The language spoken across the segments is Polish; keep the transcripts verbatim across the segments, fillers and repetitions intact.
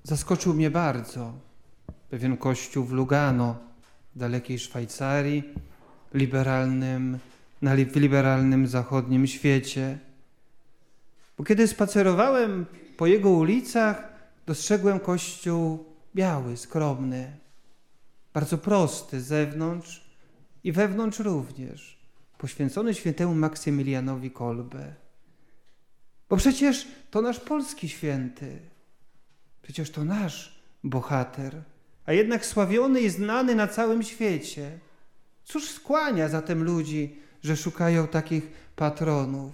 Zaskoczył mnie bardzo pewien kościół w Lugano, w dalekiej Szwajcarii, liberalnym, na li- w liberalnym zachodnim świecie. Bo kiedy spacerowałem po jego ulicach, dostrzegłem kościół biały, skromny, bardzo prosty z zewnątrz i wewnątrz również, poświęcony świętemu Maksymilianowi Kolbe. Bo przecież to nasz polski święty, przecież to nasz bohater, a jednak sławiony i znany na całym świecie. Cóż skłania zatem ludzi, że szukają takich patronów?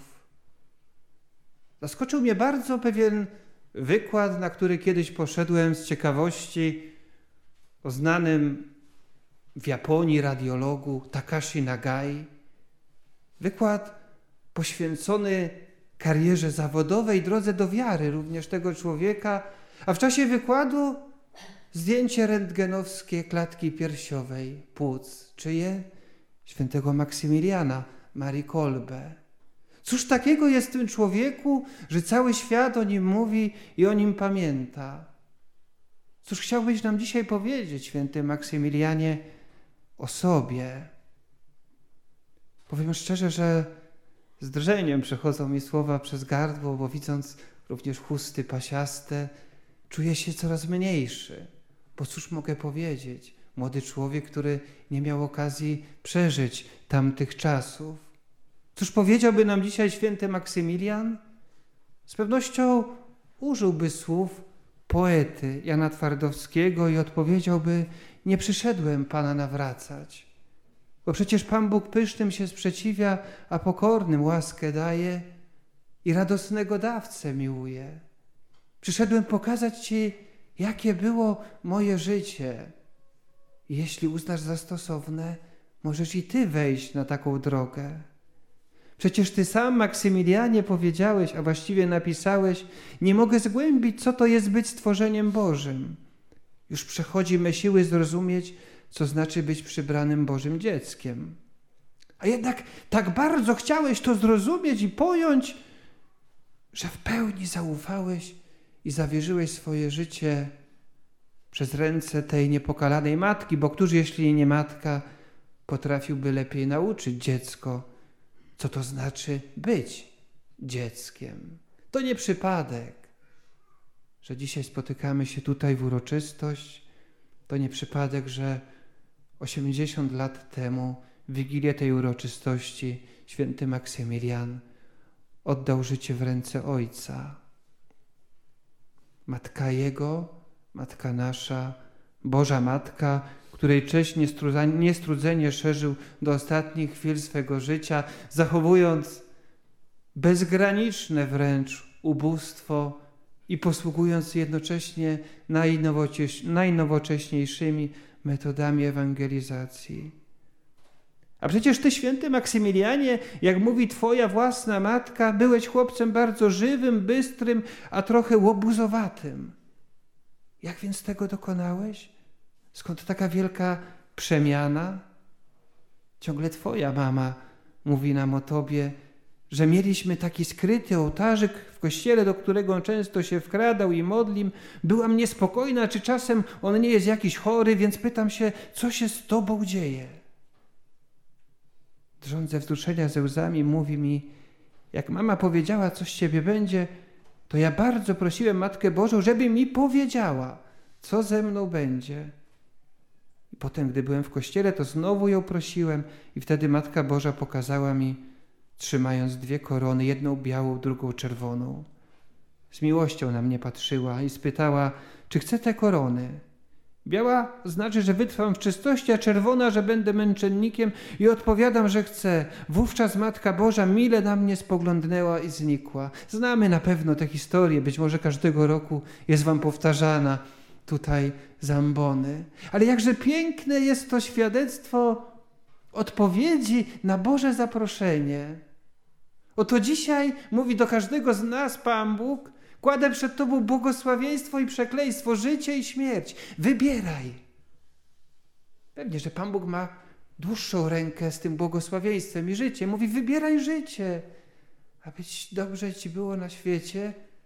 Zaskoczył mnie bardzo pewien wykład, na który kiedyś poszedłem z ciekawości, o znanym w Japonii radiologu Takashi Nagai. Wykład poświęcony karierze zawodowej, drodze do wiary również tego człowieka, a w czasie wykładu zdjęcie rentgenowskie klatki piersiowej, płuc. Czyje? Świętego Maksymiliana Marii Kolbe. Cóż takiego jest w tym człowieku, że cały świat o nim mówi i o nim pamięta? Cóż chciałbyś nam dzisiaj powiedzieć, święty Maksymilianie, o sobie? Powiem szczerze, że z drżeniem przechodzą mi słowa przez gardło, bo widząc również chusty pasiaste, czuję się coraz mniejszy. Bo cóż mogę powiedzieć? Młody człowiek, który nie miał okazji przeżyć tamtych czasów. Cóż powiedziałby nam dzisiaj święty Maksymilian? Z pewnością użyłby słów poety Jana Twardowskiego i odpowiedziałby: nie przyszedłem Pana nawracać, bo przecież Pan Bóg pysznym się sprzeciwia, a pokornym łaskę daje i radosnego dawcę miłuje. Przyszedłem pokazać Ci, jakie było moje życie. I jeśli uznasz za stosowne, możesz i Ty wejść na taką drogę. Przecież Ty sam, Maksymilianie, powiedziałeś, a właściwie napisałeś: nie mogę zgłębić, co to jest być stworzeniem Bożym. Już przechodzi me siły zrozumieć, co znaczy być przybranym Bożym dzieckiem. A jednak tak bardzo chciałeś to zrozumieć i pojąć, że w pełni zaufałeś i zawierzyłeś swoje życie przez ręce tej niepokalanej matki, bo któż, jeśli nie matka, potrafiłby lepiej nauczyć dziecko, co to znaczy być dzieckiem. To nie przypadek, że dzisiaj spotykamy się tutaj w uroczystość. To nie przypadek, że osiemdziesiąt lat temu w wigilię tej uroczystości święty Maksymilian oddał życie w ręce Ojca. Matka Jego, Matka nasza, Boża Matka, której cześć niestrudzenie szerzył do ostatnich chwil swego życia, zachowując bezgraniczne wręcz ubóstwo i posługując jednocześnie najnowocześniejszymi metodami ewangelizacji. A przecież Ty, święty Maksymilianie, jak mówi Twoja własna matka, byłeś chłopcem bardzo żywym, bystrym, a trochę łobuzowatym. Jak więc tego dokonałeś? Skąd taka wielka przemiana? Ciągle Twoja mama mówi nam o Tobie, że mieliśmy taki skryty ołtarzyk w kościele, do którego on często się wkradał i modlił. Byłam niespokojna, czy czasem on nie jest jakiś chory, więc pytam się, co się z Tobą dzieje? Drżąc ze wzruszenia ze łzami, mówi mi: jak mama powiedziała, coś z Ciebie będzie, to ja bardzo prosiłem Matkę Bożą, żeby mi powiedziała, co ze mną będzie. I potem, gdy byłem w kościele, to znowu ją prosiłem i wtedy Matka Boża pokazała mi, trzymając dwie korony, jedną białą, drugą czerwoną. Z miłością na mnie patrzyła i spytała, czy chcę te korony. Biała znaczy, że wytrwam w czystości, a czerwona, że będę męczennikiem, i odpowiadam, że chcę. Wówczas Matka Boża mile na mnie spoglądnęła i znikła. Znamy na pewno tę historię, być może każdego roku jest wam powtarzana tutaj z ambony. Ale jakże piękne jest to świadectwo odpowiedzi na Boże zaproszenie. Oto dzisiaj mówi do każdego z nas Pan Bóg: kładę przed Tobą błogosławieństwo i przekleństwo, życie i śmierć. Wybieraj. Pewnie, że Pan Bóg ma dłuższą rękę z tym błogosławieństwem i życiem. Mówi: wybieraj życie, aby dobrze Ci było na świecie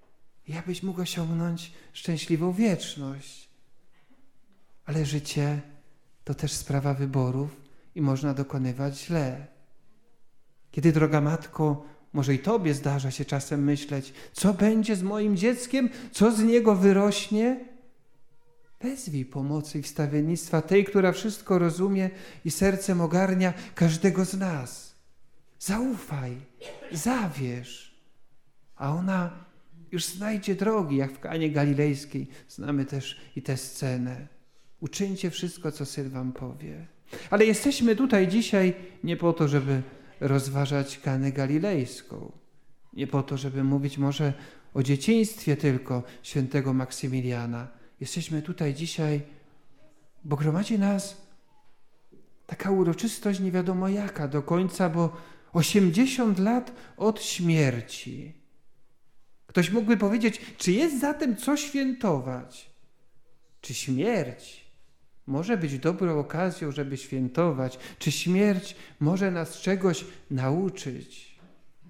i abyś mógł osiągnąć szczęśliwą wieczność. Ale życie to też sprawa wyborów i można dokonywać źle. Kiedy, droga matko, może i tobie zdarza się czasem myśleć, co będzie z moim dzieckiem, co z niego wyrośnie? Wezwij pomocy i wstawiennictwa tej, która wszystko rozumie i sercem ogarnia każdego z nas. Zaufaj, zawierz, a ona już znajdzie drogi, jak w Kanie Galilejskiej. Znamy też i tę scenę. Uczyńcie wszystko, co Syn wam powie. Ale jesteśmy tutaj dzisiaj nie po to, żeby rozważać Kanę Galilejską. Nie po to, żeby mówić może o dzieciństwie tylko świętego Maksymiliana. Jesteśmy tutaj dzisiaj, bo gromadzi nas taka uroczystość nie wiadomo jaka do końca, bo osiemdziesiąt lat od śmierci. Ktoś mógłby powiedzieć, czy jest zatem co świętować? Czy śmierć może być dobrą okazją, żeby świętować? Czy śmierć może nas czegoś nauczyć?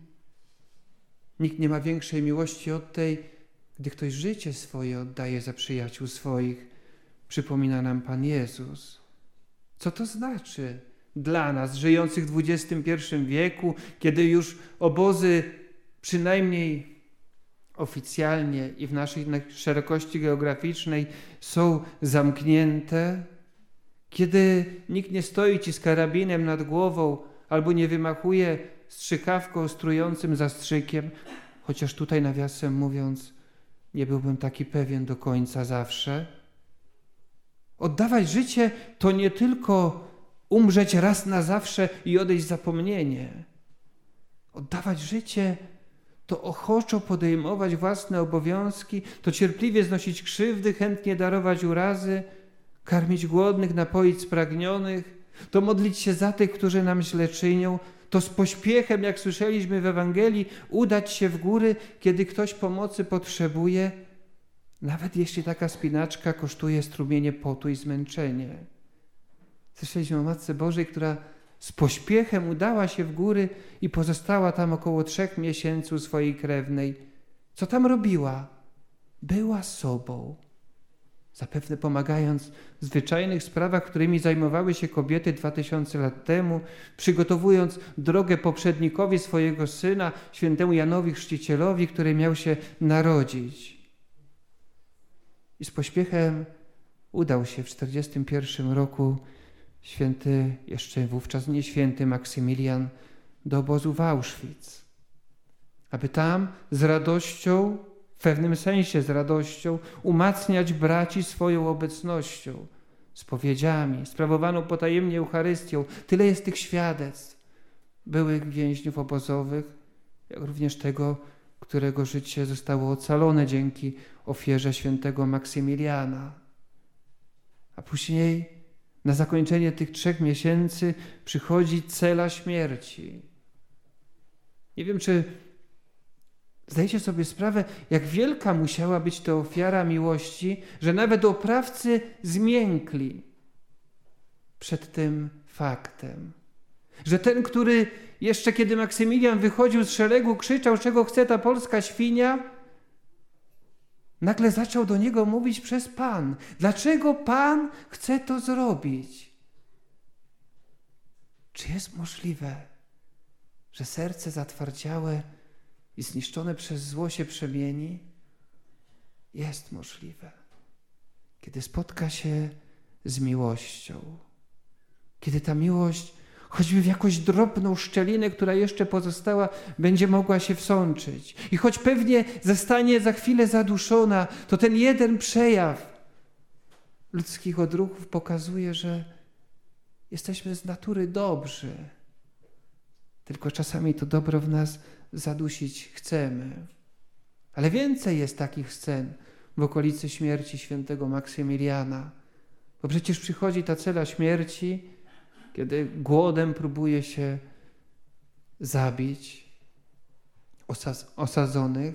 Nikt nie ma większej miłości od tej, gdy ktoś życie swoje oddaje za przyjaciół swoich. Przypomina nam Pan Jezus. Co to znaczy dla nas, żyjących w dwudziestym pierwszym wieku, kiedy już obozy przynajmniej oficjalnie i w naszej szerokości geograficznej są zamknięte, kiedy nikt nie stoi ci z karabinem nad głową albo nie wymachuje strzykawką strującym zastrzykiem, chociaż tutaj nawiasem mówiąc nie byłbym taki pewien do końca zawsze. Oddawać życie to nie tylko umrzeć raz na zawsze i odejść w zapomnienie. Oddawać życie to ochoczo podejmować własne obowiązki, to cierpliwie znosić krzywdy, chętnie darować urazy, karmić głodnych, napoić spragnionych, to modlić się za tych, którzy nam źle czynią, to z pośpiechem, jak słyszeliśmy w Ewangelii, udać się w góry, kiedy ktoś pomocy potrzebuje, nawet jeśli taka spinaczka kosztuje strumienie potu i zmęczenie. Słyszeliśmy o Matce Bożej, która z pośpiechem udała się w góry i pozostała tam około trzech miesięcy u swojej krewnej. Co tam robiła? Była sobą. Zapewne pomagając w zwyczajnych sprawach, którymi zajmowały się kobiety dwa tysiące lat temu, przygotowując drogę poprzednikowi swojego syna, świętemu Janowi Chrzcicielowi, który miał się narodzić. I z pośpiechem udał się w czterdziestym pierwszym roku święty, jeszcze wówczas nie święty Maksymilian, do obozu w Auschwitz, aby tam z radością, w pewnym sensie z radością, umacniać braci swoją obecnością, spowiedziami, sprawowaną potajemnie Eucharystią. Tyle jest tych świadectw byłych więźniów obozowych, jak również tego, którego życie zostało ocalone dzięki ofierze świętego Maksymiliana. A później na zakończenie tych trzech miesięcy przychodzi cela śmierci. Nie wiem, czy zdajecie sobie sprawę, jak wielka musiała być to ofiara miłości, że nawet oprawcy zmiękli przed tym faktem. Że ten, który jeszcze kiedy Maksymilian wychodził z szeregu, krzyczał, czego chce ta polska świnia, nagle zaczął do niego mówić przez Pan. Dlaczego Pan chce to zrobić? Czy jest możliwe, że serce zatwardziałe i zniszczone przez zło się przemieni? Jest możliwe. Kiedy spotka się z miłością. Kiedy ta miłość, choćby w jakąś drobną szczelinę, która jeszcze pozostała, będzie mogła się wsączyć. I choć pewnie zostanie za chwilę zaduszona, to ten jeden przejaw ludzkich odruchów pokazuje, że jesteśmy z natury dobrzy. Tylko czasami to dobro w nas zadusić chcemy. Ale więcej jest takich scen w okolicy śmierci świętego Maksymiliana. Bo przecież przychodzi ta cela śmierci, kiedy głodem próbuje się zabić osadzonych,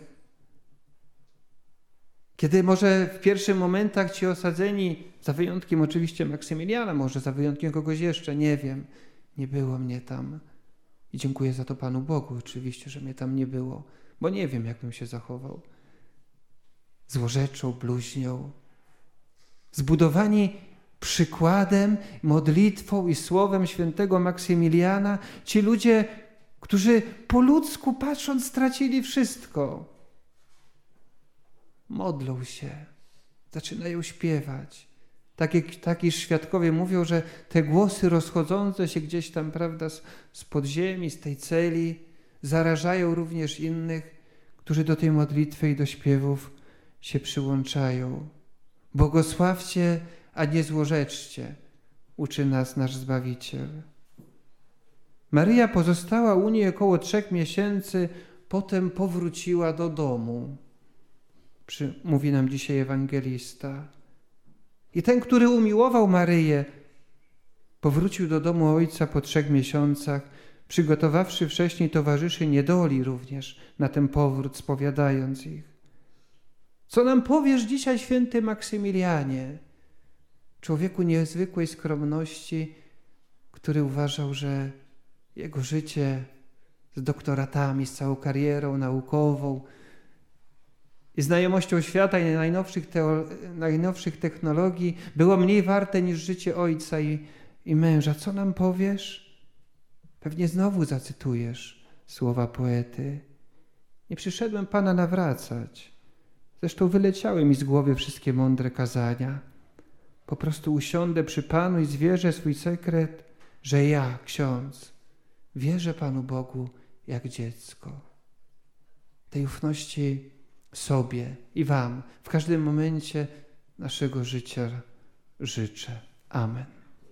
kiedy może w pierwszych momentach ci osadzeni, za wyjątkiem oczywiście Maksymiliana, może za wyjątkiem kogoś jeszcze, nie wiem, nie było mnie tam. I dziękuję za to Panu Bogu oczywiście, że mnie tam nie było, bo nie wiem, jak bym się zachował. złorzeczą, bluźnią. Zbudowani przykładem, modlitwą i słowem świętego Maksymiliana, ci ludzie, którzy po ludzku patrząc stracili wszystko, modlą się, zaczynają śpiewać. Tak jak, tak iż świadkowie mówią, że te głosy rozchodzące się gdzieś tam, prawda, z, z podziemi, z tej celi, zarażają również innych, którzy do tej modlitwy i do śpiewów się przyłączają. Błogosławcie, a nie złorzeczcie, uczy nas nasz Zbawiciel. Maryja pozostała u niej około trzech miesięcy, potem powróciła do domu, Przy, mówi nam dzisiaj ewangelista. I ten, który umiłował Maryję, powrócił do domu ojca po trzech miesiącach, przygotowawszy wcześniej towarzyszy niedoli również na ten powrót, spowiadając ich. Co nam powiesz dzisiaj, święty Maksymilianie? Człowieku niezwykłej skromności, który uważał, że jego życie z doktoratami, z całą karierą naukową i znajomością świata i najnowszych, teo, najnowszych technologii było mniej warte niż życie ojca i, i męża. Co nam powiesz? Pewnie znowu zacytujesz słowa poety. Nie przyszedłem Pana nawracać. Zresztą wyleciały mi z głowy wszystkie mądre kazania. Po prostu usiądę przy Panu i zwierzę swój sekret, że ja, ksiądz, wierzę Panu Bogu jak dziecko. Tej ufności sobie i Wam w każdym momencie naszego życia życzę. Amen.